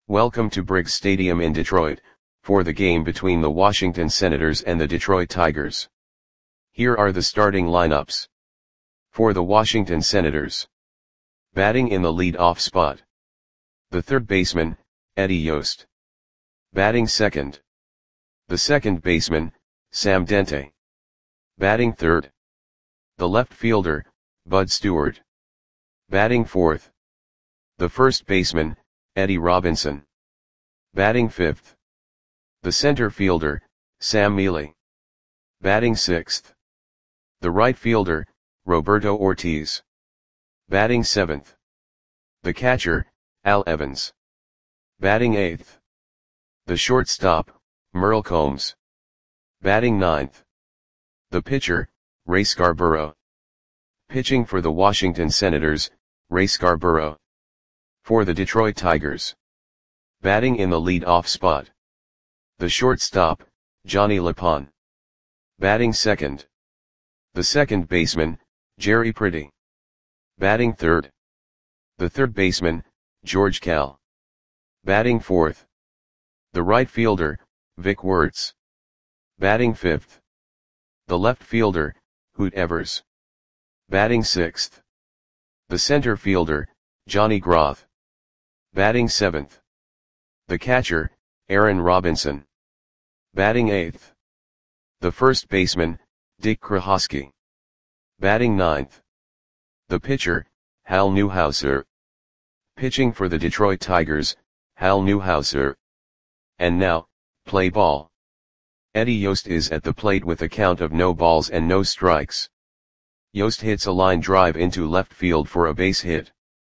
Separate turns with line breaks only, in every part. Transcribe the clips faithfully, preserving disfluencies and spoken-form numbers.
Welcome to Briggs Stadium in Detroit, for the game between the Washington Senators and the Detroit Tigers. Here are the starting lineups. For the Washington Senators. Batting in the lead-off spot. The third baseman, Eddie Yost. Batting second. The second baseman, Sam Dente. Batting third. The left fielder, Bud Stewart. Batting fourth. The first baseman, Eddie Robinson. Batting fifth. The center fielder, Sam Mele. Batting sixth. The right fielder, Roberto Ortiz. Batting seventh. The catcher, Al Evans. Batting eighth. The shortstop, Merle Combs. Batting ninth. The pitcher, Ray Scarborough. Pitching for the Washington Senators, Ray Scarborough. For the Detroit Tigers. Batting in the lead-off spot. The shortstop, Johnny LePon. Batting second. The second baseman, Jerry Pretty. Batting third. The third baseman, George Kell. Batting fourth. The right fielder, Vic Wertz. Batting fifth. The left fielder, Hoot Evers. Batting sixth. The center fielder, Johnny Groth. Batting seventh. The catcher, Aaron Robinson. Batting eighth. The first baseman, Dick Krahoski. Batting ninth. The pitcher, Hal Newhouser. Pitching for the Detroit Tigers, Hal Newhouser. And now, play ball. Eddie Yost is at the plate with a count of no balls and no strikes. Yost hits a line drive into left field for a base hit.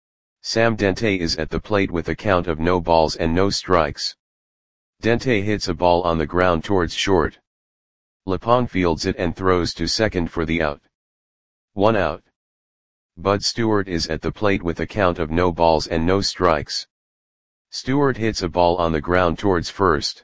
Sam Dente is at the plate with a count of no balls and no strikes. Dente hits a ball on the ground towards short. LePon fields it and throws to second for the out. One out. Bud Stewart is at the plate with a count of no balls and no strikes. Stewart hits a ball on the ground towards first.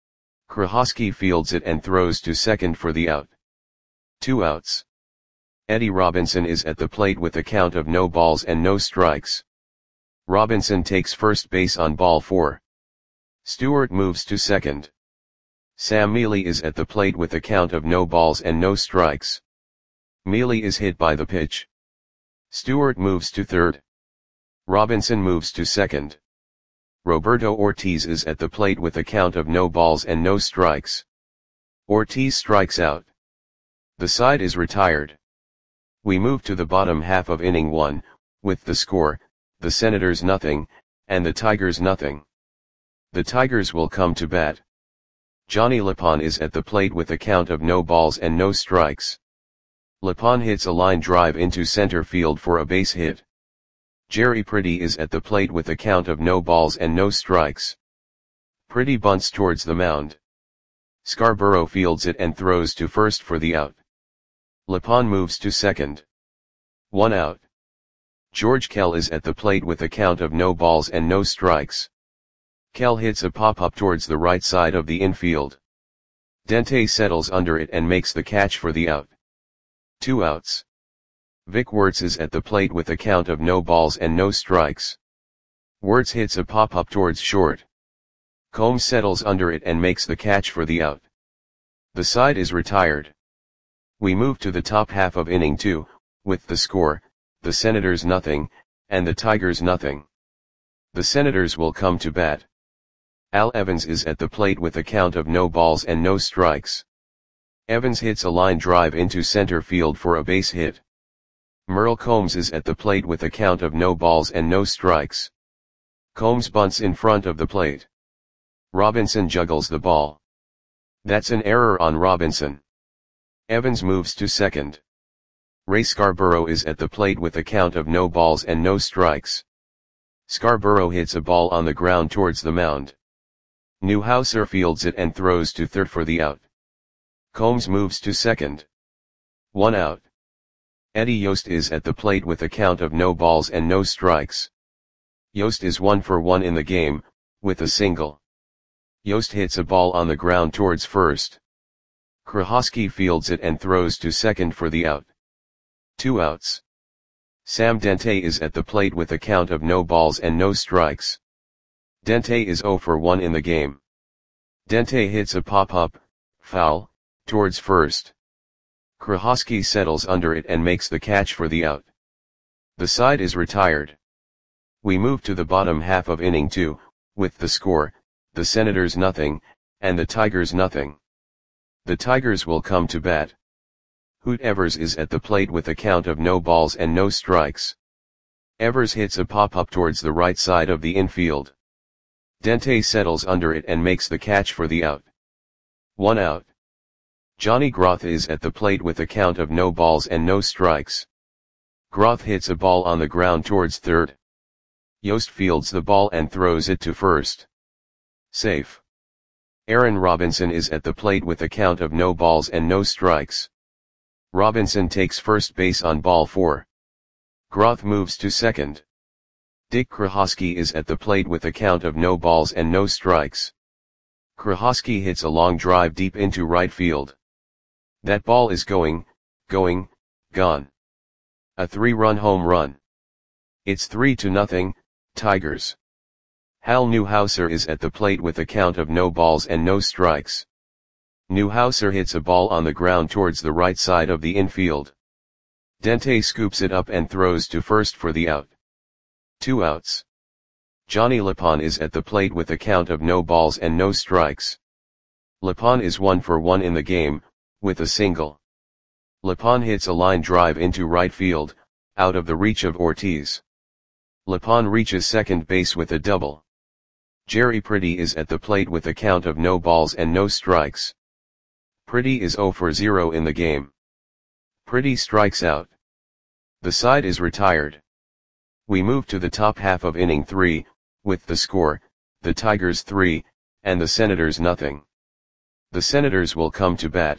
Krahoski fields it and throws to second for the out. Two outs. Eddie Robinson is at the plate with a count of no balls and no strikes. Robinson takes first base on ball four. Stewart moves to second. Sam Mele is at the plate with a count of no balls and no strikes. Mele is hit by the pitch. Stewart moves to third. Robinson moves to second. Roberto Ortiz is at the plate with a count of no balls and no strikes. Ortiz strikes out. The side is retired. We move to the bottom half of inning one, with the score, the Senators nothing, and the Tigers nothing. The Tigers will come to bat. Johnny LePon is at the plate with a count of no balls and no strikes. LePon hits a line drive into center field for a base hit. Jerry Pretty is at the plate with a count of no balls and no strikes. Pretty bunts towards the mound. Scarborough fields it and throws to first for the out. LePon moves to second. One out. George Kell is at the plate with a count of no balls and no strikes. Kell hits a pop-up towards the right side of the infield. Dente settles under it and makes the catch for the out. Two outs. Vic Wertz is at the plate with a count of no balls and no strikes. Wertz hits a pop-up towards short. Combs settles under it and makes the catch for the out. The side is retired. We move to the top half of inning two, with the score, the Senators nothing, and the Tigers nothing. The Senators will come to bat. Al Evans is at the plate with a count of no balls and no strikes. Evans hits a line drive into center field for a base hit. Merle Combs is at the plate with a count of no balls and no strikes. Combs bunts in front of the plate. Robinson juggles the ball. That's an error on Robinson. Evans moves to second. Ray Scarborough is at the plate with a count of no balls and no strikes. Scarborough hits a ball on the ground towards the mound. Newhouser fields it and throws to third for the out. Combs moves to second. One out. Eddie Yost is at the plate with a count of no balls and no strikes. Yost is one for one in the game, with a single. Yost hits a ball on the ground towards first. Krahoski fields it and throws to second for the out. Two outs. Sam Dente is at the plate with a count of no balls and no strikes. Dente is zero for one in the game. Dente hits a pop-up, foul, towards first. Krahowski settles under it and makes the catch for the out. The side is retired. We move to the bottom half of inning two, with the score, the Senators nothing, and the Tigers nothing. The Tigers will come to bat. Hoot Evers is at the plate with a count of no balls and no strikes. Evers hits a pop-up towards the right side of the infield. Dente settles under it and makes the catch for the out. One out. Johnny Groth is at the plate with a count of no balls and no strikes. Groth hits a ball on the ground towards third. Yost fields the ball and throws it to first. Safe. Aaron Robinson is at the plate with a count of no balls and no strikes. Robinson takes first base on ball four. Groth moves to second. Dick Krahowski is at the plate with a count of no balls and no strikes. Krahowski hits a long drive deep into right field. That ball is going, going, gone. A three-run home run. It's three to nothing, Tigers. Hal Newhouser is at the plate with a count of no balls and no strikes. Newhouser hits a ball on the ground towards the right side of the infield. Dente scoops it up and throws to first for the out. Two outs. Johnny Lapon is at the plate with a count of no balls and no strikes. Lapon is one for one in the game, with a single. Lapon hits a line drive into right field, out of the reach of Ortiz. Lapon reaches second base with a double. Jerry Pretty is at the plate with a count of no balls and no strikes. Pretty is zero for zero in the game. Pretty strikes out. The side is retired. We move to the top half of inning three, with the score, the Tigers three, and the Senators nothing. The Senators will come to bat.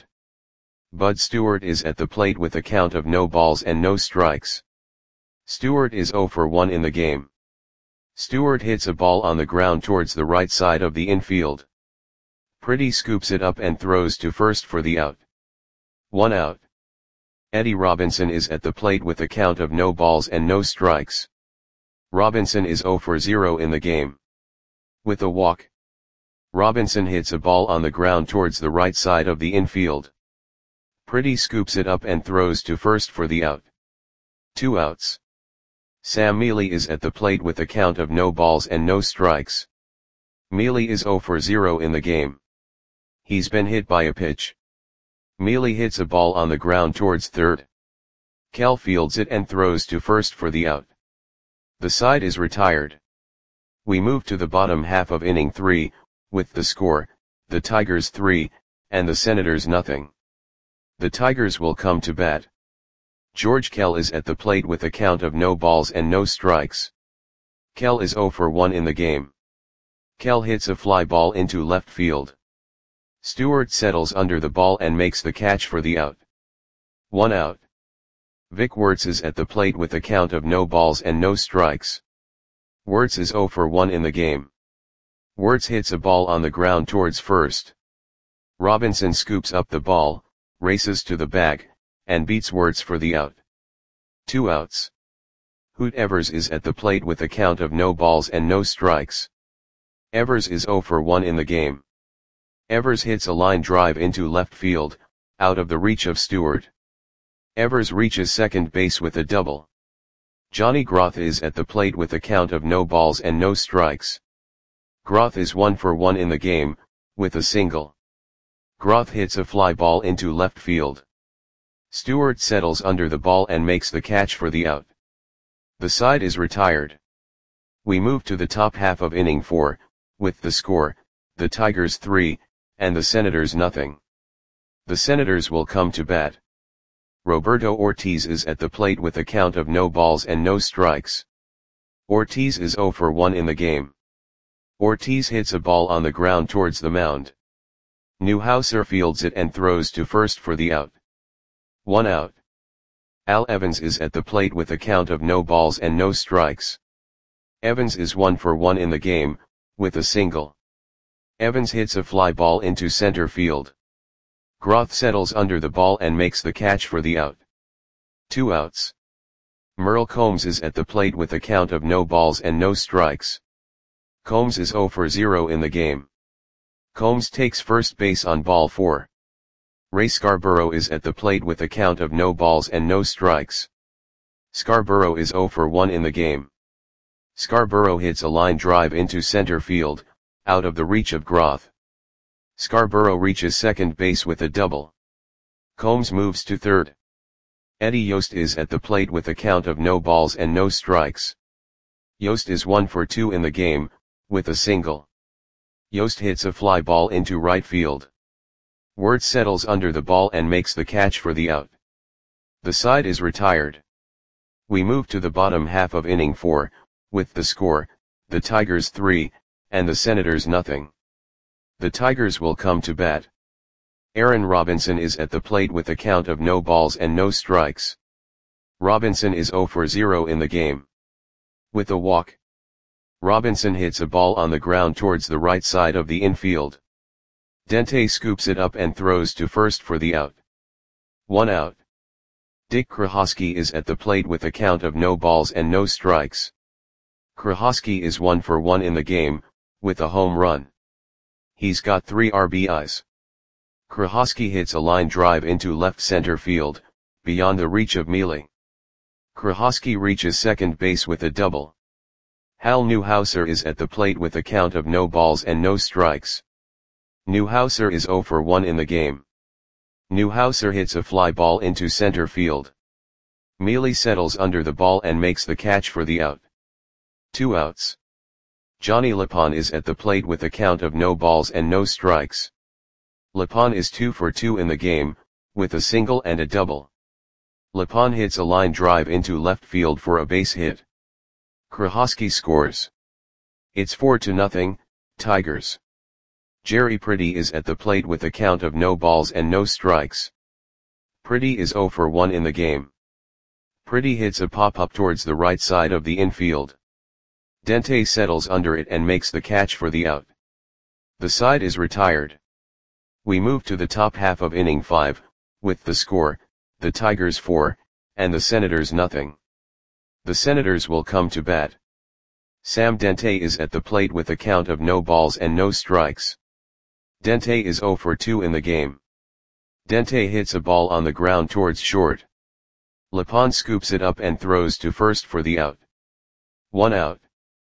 Bud Stewart is at the plate with a count of no balls and no strikes. Stewart is zero for one in the game. Stewart hits a ball on the ground towards the right side of the infield. Pretty scoops it up and throws to first for the out. One out. Eddie Robinson is at the plate with a count of no balls and no strikes. Robinson is zero for zero in the game. With a walk. Robinson hits a ball on the ground towards the right side of the infield. Pretty scoops it up and throws to first for the out. Two outs. Sam Mealy is at the plate with a count of no balls and no strikes. Mealy is zero for zero in the game. He's been hit by a pitch. Mealy hits a ball on the ground towards third. Kell fields it and throws to first for the out. The side is retired. We move to the bottom half of inning three, with the score, the Tigers three, and the Senators nothing. The Tigers will come to bat. George Kell is at the plate with a count of no balls and no strikes. Kell is zero for one in the game. Kell hits a fly ball into left field. Stewart settles under the ball and makes the catch for the out. One out. Vic Wertz is at the plate with a count of no balls and no strikes. Wertz is zero for one in the game. Wertz hits a ball on the ground towards first. Robinson scoops up the ball, races to the bag, and beats Wertz for the out. Two outs. Hoot Evers is at the plate with a count of no balls and no strikes. Evers is zero for one in the game. Evers hits a line drive into left field, out of the reach of Stewart. Evers reaches second base with a double. Johnny Groth is at the plate with a count of no balls and no strikes. Groth is one for one in the game, with a single. Groth hits a fly ball into left field. Stewart settles under the ball and makes the catch for the out. The side is retired. We move to the top half of inning four, with the score, the Tigers three, and the Senators nothing. The Senators will come to bat. Roberto Ortiz is at the plate with a count of no balls and no strikes. Ortiz is zero for one in the game. Ortiz hits a ball on the ground towards the mound. Newhouser fields it and throws to first for the out. One out. Al Evans is at the plate with a count of no balls and no strikes. Evans is one for one in the game, with a single. Evans hits a fly ball into center field. Groth settles under the ball and makes the catch for the out. Two outs. Merle Combs is at the plate with a count of no balls and no strikes. Combs is zero for zero in the game. Combs takes first base on ball four. Ray Scarborough is at the plate with a count of no balls and no strikes. Scarborough is zero for one in the game. Scarborough hits a line drive into center field, out of the reach of Groth. Scarborough reaches second base with a double. Combs moves to third. Eddie Yost is at the plate with a count of no balls and no strikes. Yost is one for two in the game, with a single. Yost hits a fly ball into right field. Wirtz settles under the ball and makes the catch for the out. The side is retired. We move to the bottom half of inning four, with the score, the Tigers three, and the Senators nothing. The Tigers will come to bat. Aaron Robinson is at the plate with a count of no balls and no strikes. Robinson is zero for zero in the game. With a walk, Robinson hits a ball on the ground towards the right side of the infield. Dente scoops it up and throws to first for the out. One out. Dick Krahosky is at the plate with a count of no balls and no strikes. Krahosky is one for one in the game, with a home run. He's got three R B Is. Krahosky hits a line drive into left center field, beyond the reach of Mealy. Krahosky reaches second base with a double. Hal Newhouser is at the plate with a count of no balls and no strikes. Newhouser is zero for one in the game. Newhouser hits a fly ball into center field. Mealy settles under the ball and makes the catch for the out. Two outs. Johnny Lapon is at the plate with a count of no balls and no strikes. Lapon is two for two in the game, with a single and a double. Lapon hits a line drive into left field for a base hit. Krahosky scores. It's four to nothing, Tigers. Jerry Pretty is at the plate with a count of no balls and no strikes. Pretty is zero for one in the game. Pretty hits a pop-up towards the right side of the infield. Dente settles under it and makes the catch for the out. The side is retired. We move to the top half of inning five, with the score, the Tigers four, and the Senators nothing. The Senators will come to bat. Sam Dente is at the plate with a count of no balls and no strikes. Dente is zero for two in the game. Dente hits a ball on the ground towards short. Lapon scoops it up and throws to first for the out. One out.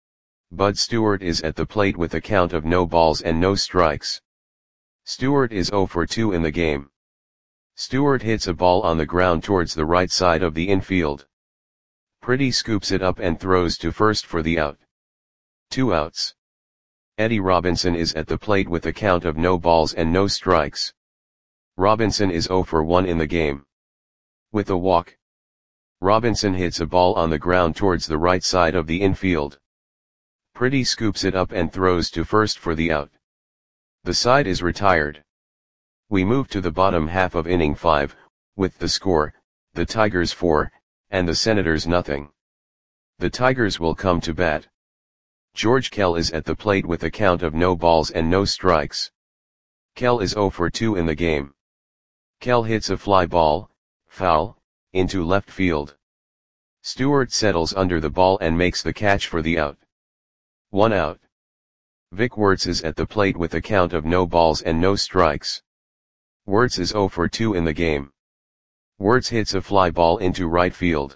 Bud Stewart is at the plate with a count of no balls and no strikes. Stewart is zero for two in the game. Stewart hits a ball on the ground towards the right side of the infield. Pretty scoops it up and throws to first for the out. Two outs. Eddie Robinson is at the plate with a count of no balls and no strikes. Robinson is zero for one in the game. With a walk, Robinson hits a ball on the ground towards the right side of the infield. Pretty scoops it up and throws to first for the out. The side is retired. We move to the bottom half of inning five, with the score, the Tigers four, and the Senators nothing. The Tigers will come to bat. George Kell is at the plate with a count of no balls and no strikes. Kell is zero for two in the game. Kell hits a fly ball, foul, into left field. Stewart settles under the ball and makes the catch for the out. One out. Vic Wirtz is at the plate with a count of no balls and no strikes. Wirtz is zero for two in the game. Wirtz hits a fly ball into right field.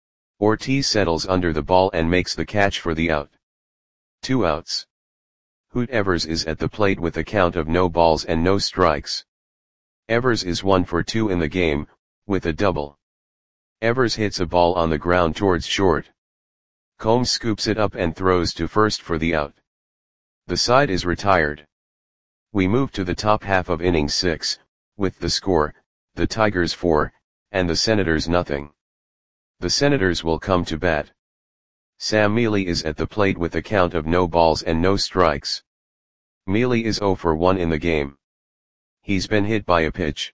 Ortiz settles under the ball and makes the catch for the out. Two outs. Hoot Evers is at the plate with a count of no balls and no strikes. Evers is one for two in the game, with a double. Evers hits a ball on the ground towards short. Combs scoops it up and throws to first for the out. The side is retired. We move to the top half of inning six, with the score, the Tigers four, and the Senators nothing. The Senators will come to bat. Sam Mealy is at the plate with a count of no balls and no strikes. Mealy is zero for one in the game. He's been hit by a pitch.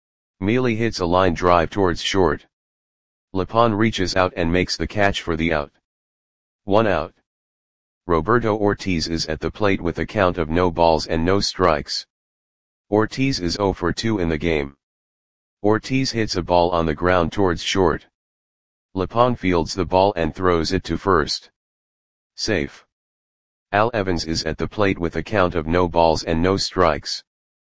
Mealy hits a line drive towards short. Lapon reaches out and makes the catch for the out. One out. Roberto Ortiz is at the plate with a count of no balls and no strikes. Ortiz is zero for two in the game. Ortiz hits a ball on the ground towards short. Lapon fields the ball and throws it to first. Safe. Al Evans is at the plate with a count of no balls and no strikes.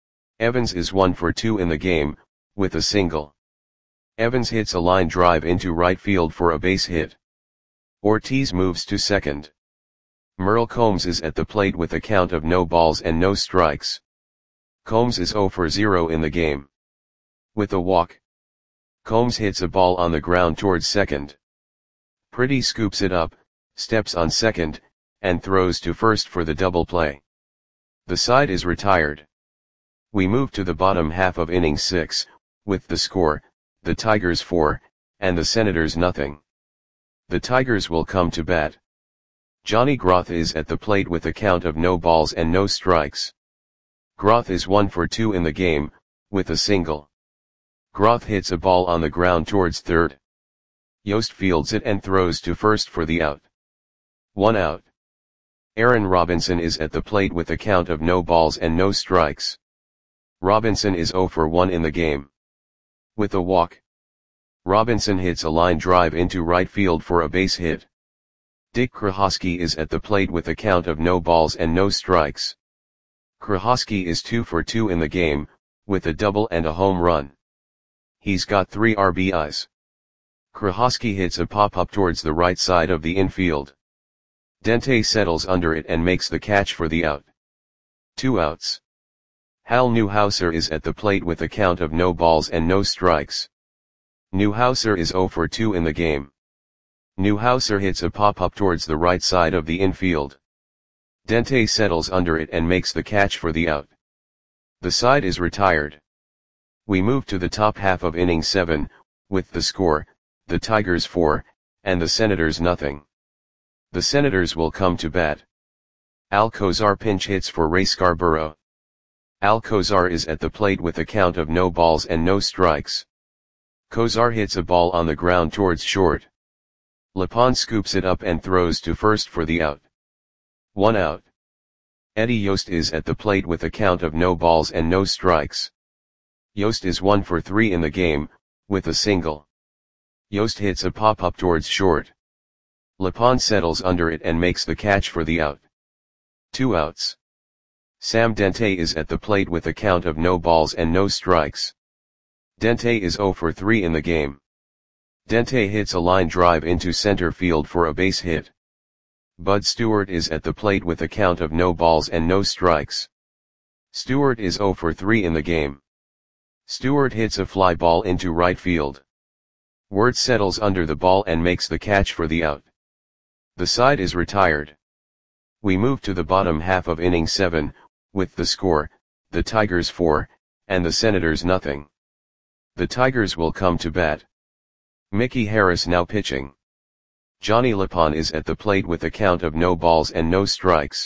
Evans is one for two in the game, with a single. Evans hits a line drive into right field for a base hit. Ortiz moves to second. Merle Combs is at the plate with a count of no balls and no strikes. Combs is zero for zero in the game. With a walk, Combs hits a ball on the ground towards second. Pretty scoops it up, steps on second, and throws to first for the double play. The side is retired. We move to the bottom half of inning six, with the score, the Tigers four, and the Senators nothing. The Tigers will come to bat. Johnny Groth is at the plate with a count of no balls and no strikes. Groth is one for two in the game, with a single. Groth hits a ball on the ground towards third. Yost fields it and throws to first for the out. One out. Aaron Robinson is at the plate with a count of no balls and no strikes. Robinson is zero for one in the game. With a walk, Robinson hits a line drive into right field for a base hit. Dick Krahosky is at the plate with a count of no balls and no strikes. Krahosky is two for two in the game, with a double and a home run. He's got three R B Is. Krahosky hits a pop-up towards the right side of the infield. Dente settles under it and makes the catch for the out. Two outs. Hal Newhouser is at the plate with a count of no balls and no strikes. Newhouser is zero for two in the game. Newhouser hits a pop-up towards the right side of the infield. Dente settles under it and makes the catch for the out. The side is retired. We move to the top half of inning seven, with the score, the Tigers four, and the Senators nothing. The Senators will come to bat. Alcozar pinch hits for Ray Scarborough. Alcozar is at the plate with a count of no balls and no strikes. Cozar hits a ball on the ground towards short. Lepon scoops it up and throws to first for the out. One out. Eddie Yost is at the plate with a count of no balls and no strikes. Yost is one for three in the game, with a single. Yost hits a pop-up towards short. Lepon settles under it and makes the catch for the out. Two outs. Sam Dente is at the plate with a count of no balls and no strikes. Dente is zero for three in the game. Dente hits a line drive into center field for a base hit. Bud Stewart is at the plate with a count of no balls and no strikes. Stewart is zero for three in the game. Stewart hits a fly ball into right field. Wirt settles under the ball and makes the catch for the out. The side is retired. We move to the bottom half of inning seven, with the score, the Tigers four, and the Senators nothing. The Tigers will come to bat. Mickey Harris now pitching. Johnny Lepon is at the plate with a count of no balls and no strikes.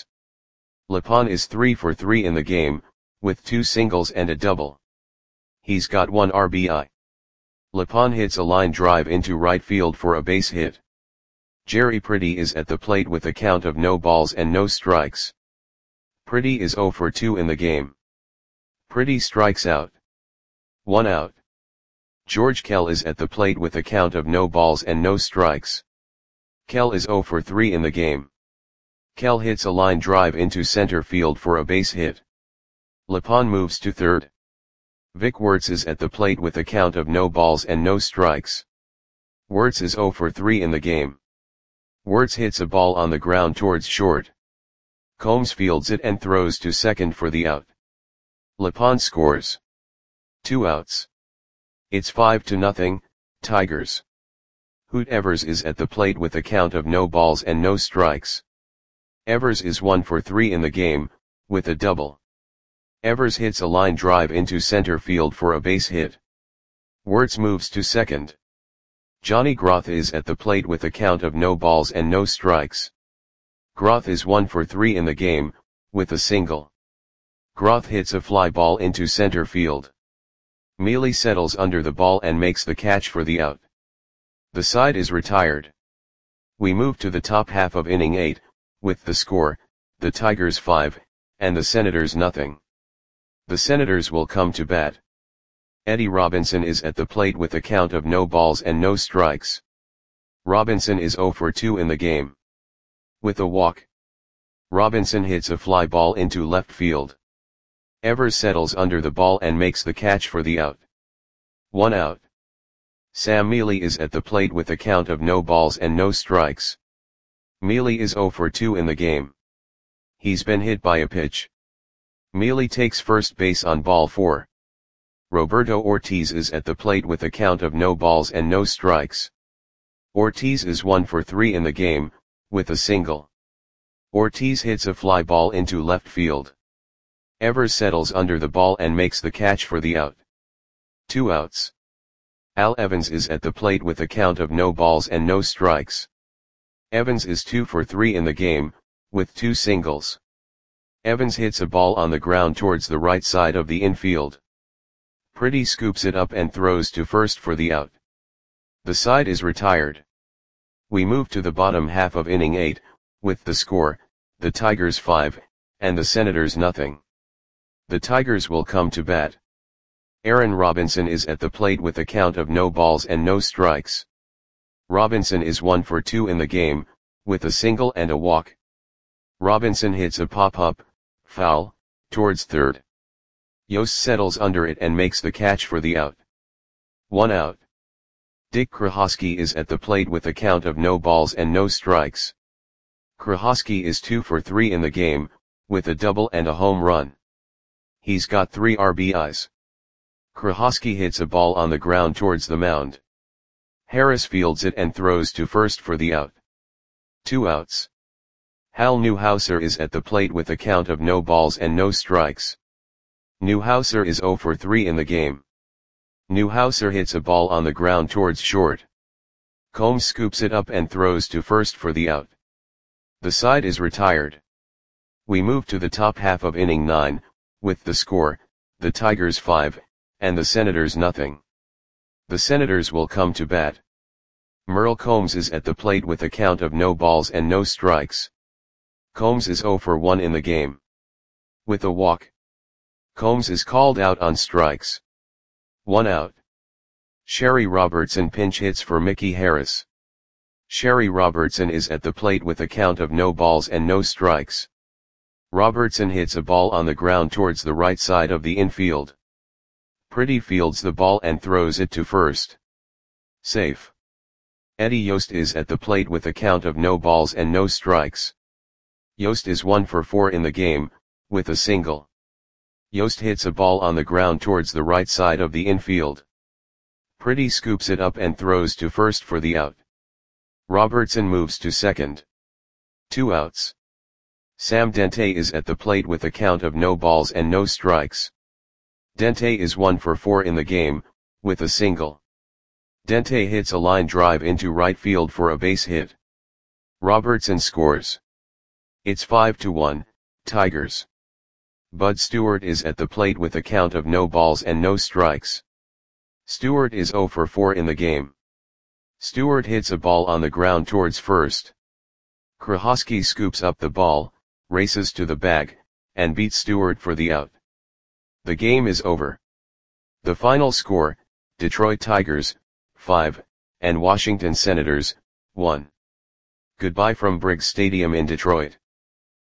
Lepon is three for three in the game, with two singles and a double. He's got one R B I. Lepon hits a line drive into right field for a base hit. Jerry Pretty is at the plate with a count of no balls and no strikes. Pretty is zero for two in the game. Pretty strikes out. One out. George Kell is at the plate with a count of no balls and no strikes. Kell is zero for three in the game. Kell hits a line drive into center field for a base hit. Lepon moves to third. Vic Wertz is at the plate with a count of no balls and no strikes. Wertz is zero for three in the game. Wertz hits a ball on the ground towards short. Combs fields it and throws to second for the out. Lepon scores. Two outs. It's five to nothing, Tigers. Hoot Evers is at the plate with a count of no balls and no strikes. Evers is one for three in the game, with a double. Evers hits a line drive into center field for a base hit. Wertz moves to second. Johnny Groth is at the plate with a count of no balls and no strikes. Groth is one for three in the game, with a single. Groth hits a fly ball into center field. Mealy settles under the ball and makes the catch for the out. The side is retired. We move to the top half of inning eight, with the score, the Tigers five, and the Senators nothing. The Senators will come to bat. Eddie Robinson is at the plate with a count of no balls and no strikes. Robinson is zero for two in the game. With a walk, Robinson hits a fly ball into left field. Evers settles under the ball and makes the catch for the out. One out. Sam Mele is at the plate with a count of no balls and no strikes. Mele is zero for two in the game. He's been hit by a pitch. Mele takes first base on ball four. Roberto Ortiz is at the plate with a count of no balls and no strikes. Ortiz is one for three in the game, with a single. Ortiz hits a fly ball into left field. Evers settles under the ball and makes the catch for the out. Two outs. Al Evans is at the plate with a count of no balls and no strikes. Evans is two for three in the game, with two singles. Evans hits a ball on the ground towards the right side of the infield. Pretty scoops it up and throws to first for the out. The side is retired. We move to the bottom half of inning eight, with the score, the Tigers five, and the Senators nothing. The Tigers will come to bat. Aaron Robinson is at the plate with a count of no balls and no strikes. Robinson is one for two in the game, with a single and a walk. Robinson hits a pop-up, foul, towards third. Yost settles under it and makes the catch for the out. One out. Dick Krahosky is at the plate with a count of no balls and no strikes. Krahosky is two for three in the game, with a double and a home run. He's got three R B Is. Krahosky hits a ball on the ground towards the mound. Harris fields it and throws to first for the out. Two outs. Hal Newhouser is at the plate with a count of no balls and no strikes. Newhouser is zero for three in the game. Newhouser hits a ball on the ground towards short. Combs scoops it up and throws to first for the out. The side is retired. We move to the top half of inning nine, with the score, the Tigers five, and the Senators nothing. The Senators will come to bat. Merle Combs is at the plate with a count of no balls and no strikes. Combs is zero for one in the game. With a walk. Combs is called out on strikes. One out. Sherry Robertson pinch hits for Mickey Harris. Sherry Robertson is at the plate with a count of no balls and no strikes. Robertson hits a ball on the ground towards the right side of the infield. Pretty fields the ball and throws it to first. Safe. Eddie Yost is at the plate with a count of no balls and no strikes. Yost is one for four in the game, with a single. Yost hits a ball on the ground towards the right side of the infield. Pretty scoops it up and throws to first for the out. Robertson moves to second. Two outs. Sam Dente is at the plate with a count of no balls and no strikes. Dente is one for four in the game, with a single. Dente hits a line drive into right field for a base hit. Robertson scores. It's five to one, Tigers. Bud Stewart is at the plate with a count of no balls and no strikes. Stewart is zero for four in the game. Stewart hits a ball on the ground towards first. Krahosky scoops up the ball, races to the bag, and beats Stewart for the out. The game is over. The final score, Detroit Tigers, five, and Washington Senators, one. Goodbye from Briggs Stadium in Detroit.